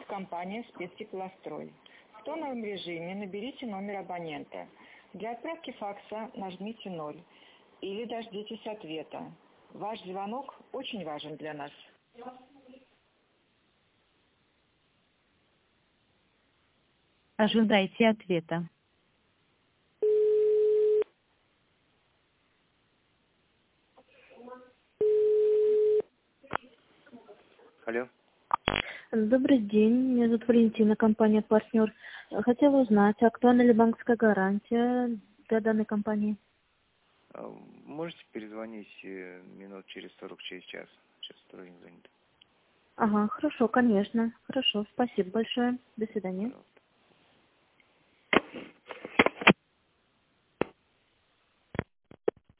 компания «Спецтеплострой». В тоновом режиме наберите номер абонента. Для отправки факса нажмите 0 или дождитесь ответа. Ваш звонок очень важен для нас. Ожидайте ответа. Алло. Добрый день, меня зовут Валентина, компания «Партнер». Хотела узнать, актуальна ли банковская гарантия для данной компании? Можете перезвонить минут через 40, через час? Сейчас второй занят. Ага, хорошо, конечно. Хорошо, спасибо большое. До свидания. Пожалуйста.